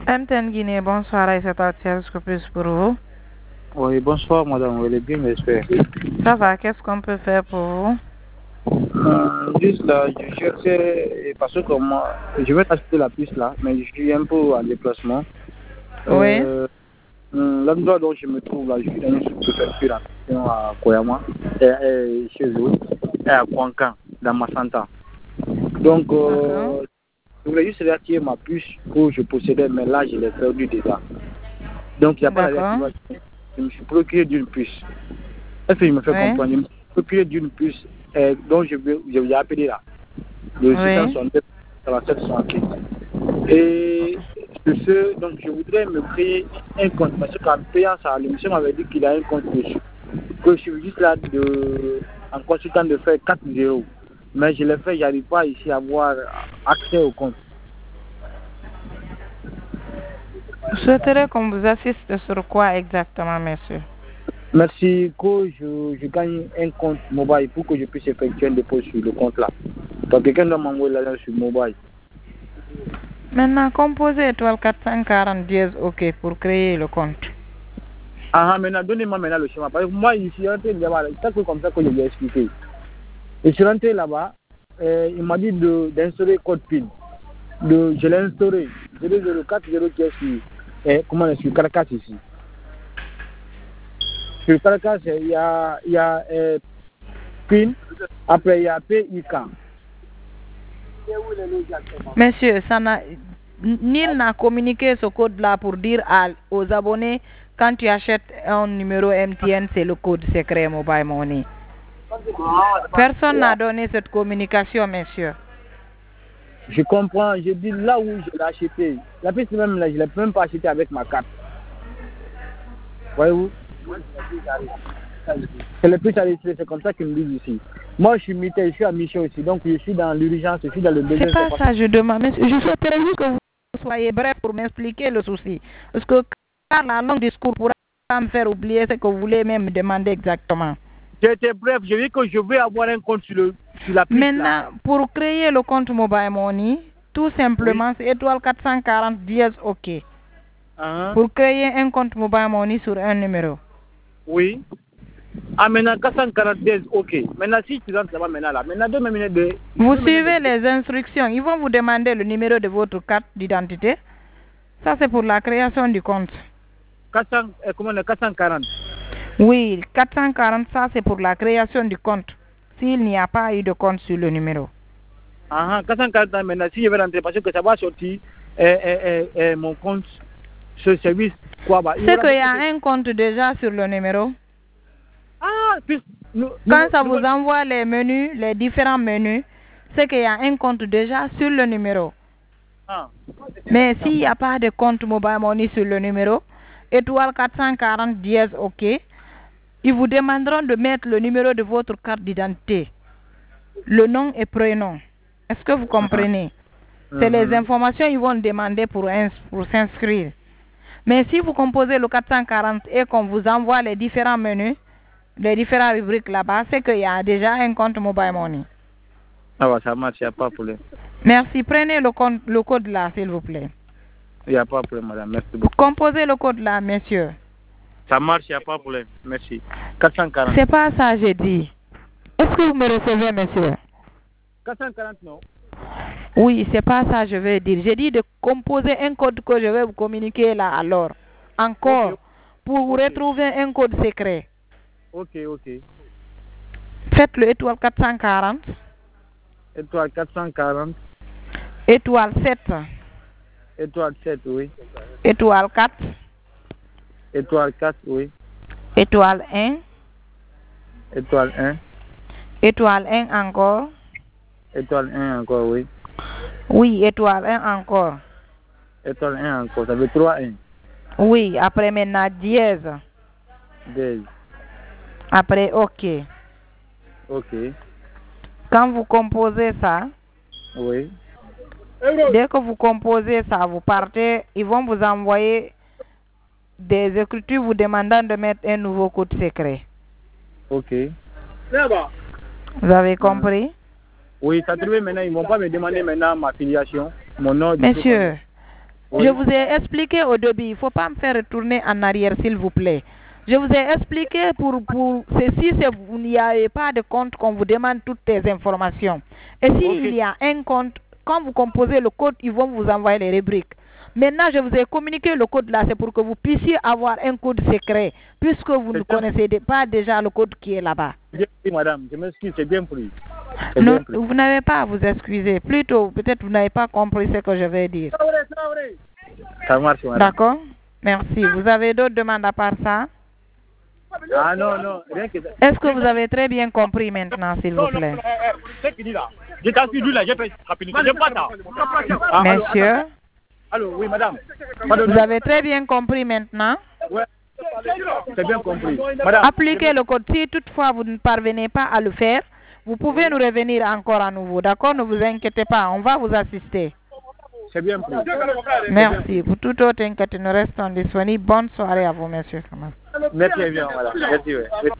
MTN Guinée, bonsoir Aïssata Thiel, ce que plus pour vous? Oui, bonsoir madame, vous allez bien, j'espère. Ça va, qu'est-ce qu'on peut faire pour vous? Juste là, je cherchais, parce que moi, je vais acheter la puce là, mais je suis un peu en déplacement. Oui. L'endroit dont je me trouve là, je suis dans une sous-préfecture à Koyama, et chez eux, et à Kwankan, dans Massanta. Donc, je voulais juste réactiver ma puce que je possédais, mais là, je l'ai perdu déjà. Donc, il n'y a pas de réactivation. Je me suis procuré d'une puce. Est-ce que je me fais comprendre? Je me suis procuré d'une puce dont je vais appeler là. Le 667 Et sur ce, donc je voudrais me créer un compte. Parce qu'en payant ça, le monsieur m'avait dit qu'il a un compte dessus. Que je suis juste là en consultant de faire 4-0. Mais je l'ai fait, je n'arrive pas ici à avoir accès au compte. Vous souhaiterez qu'on vous assiste sur quoi exactement, monsieur? Merci, que je gagne un compte mobile pour que je puisse effectuer un dépôt sur le compte là. Donc quelqu'un doit m'envoyer l'argent sur mobile. Maintenant, composez étoile 440 dièse OK pour créer le compte. Ah, maintenant, donnez-moi maintenant le schéma. Parce que moi, je suis rentré là-bas, c'est comme ça que je lui ai expliqué. Je suis rentré là-bas, il m'a dit d'instaurer code PIN. Je l'ai instauré. 0040 qui est sur, comment on est sur Caracas ici. Sur Caracas, il y a PIN, après il y a PIK. Monsieur, Nil n'a communiqué ce code-là pour dire aux abonnés, quand tu achètes un numéro MTN, c'est le code secret Mobile Money. Personne n'a donné cette communication, monsieur. Je comprends, je dis là où je l'ai acheté. La puce même là, je ne l'ai même pas acheté avec ma carte. Voyez-vous? C'est le plus à l'esprit, c'est comme ça qu'ils me disent ici. Moi, je suis militaire, je suis à mission ici, donc je suis dans l'urgence, je suis dans le besoin. C'est pas ça, je demande. Mais je souhaiterais juste que vous soyez bref pour m'expliquer le souci. Parce que car la longue discours pourra me faire oublier ce que vous voulez même me demander exactement. J'étais bref, je dis que je vais avoir un compte sur la puce. Maintenant, là. pour créer le compte Mobile Money, tout simplement, c'est étoile 440 dièse OK. Pour créer un compte Mobile Money sur un numéro. Oui. Ah, maintenant, 440 dièse OK. Maintenant, si tu rentres là-bas maintenant, 2 minutes de... Vous suivez les instructions. Ils vont vous demander le numéro de votre carte d'identité. Ça, c'est pour la création du compte. 440. Oui, 440, ça c'est pour la création du compte. S'il n'y a pas eu de compte sur le numéro. 440 maintenant, si je vais rentrer, parce que ça va sortir mon compte, ce service, quoi. C'est qu'il y a un compte déjà sur le numéro. Quand ça vous envoie les menus, les différents menus, c'est qu'il y a un compte déjà sur le numéro. Mais s'il n'y a pas de compte Mobile Money sur le numéro, étoile 440 dièse OK, ils vous demanderont de mettre le numéro de votre carte d'identité, le nom et prénom. Est-ce que vous comprenez? C'est les informations qu'ils vont demander pour s'inscrire. Mais si vous composez le 440 et qu'on vous envoie les différents menus, les différentes rubriques là-bas, c'est qu'il y a déjà un compte Mobile Money. Ah ouais, ça marche, il n'y a pas de problème. Merci. Prenez le code là, s'il vous plaît. Il n'y a pas de problème, madame. Merci beaucoup. Composez le code là, monsieur. Ça marche, il n'y a pas de problème. Merci. 440. C'est pas ça, j'ai dit. Est-ce que vous me recevez, monsieur? 440, non? Oui, c'est pas ça, je vais dire. J'ai dit de composer un code que je vais vous communiquer là, alors. Encore. Pour vous retrouver un code secret. Ok. Faites le étoile 440. Étoile 440. Étoile 7. Étoile 7, oui. Étoile 4. Étoile 4, oui. Étoile 1. Étoile 1. Étoile 1 encore. Étoile 1 encore, oui. Oui, étoile 1 encore. Étoile 1 encore, ça veut 3 1. Oui, après maintenant dièse. Dièse. Après OK. Ok. Quand vous composez ça, oui. Dès que vous composez ça, vous partez, ils vont vous envoyer des écritures vous demandant de mettre un nouveau code secret. Ok. Vous avez compris? Oui, ça trouve maintenant, ils ne vont pas me demander maintenant ma filiation, mon nom. Monsieur, Je vous ai expliqué au début, il ne faut pas me faire retourner en arrière, s'il vous plaît. Je vous ai expliqué pour si vous n'y avez pas de compte qu'on vous demande toutes les informations. Et s'il y a un compte, quand vous composez le code, ils vont vous envoyer les rubriques. Maintenant, je vous ai communiqué le code là, c'est pour que vous puissiez avoir un code secret, puisque vous ne connaissez pas déjà le code qui est là-bas. Oui, madame, je m'excuse, c'est bien pris. Non, vous n'avez pas à vous excuser. Plutôt, peut-être vous n'avez pas compris ce que je vais dire. Ça marche, madame. D'accord? Merci. Vous avez d'autres demandes à part ça? Ah non, non, rien que ça. Est-ce que vous avez très bien compris maintenant, s'il vous plaît? C'est fini là. Je t'ai suivi là, j'ai fait rapidement. Je pas ça. Monsieur? Allô, oui, madame. Vous avez très bien compris maintenant? Oui, c'est bien compris. Madame. Appliquez le code. Si toutefois vous ne parvenez pas à le faire, vous pouvez nous revenir encore à nouveau. D'accord? Ne vous inquiétez pas, on va vous assister. C'est bien pris. Merci. Pour tout autre inquiétude, nous restons disponibles. Bonne soirée à vous, monsieur. Merci bien, madame. Merci, oui.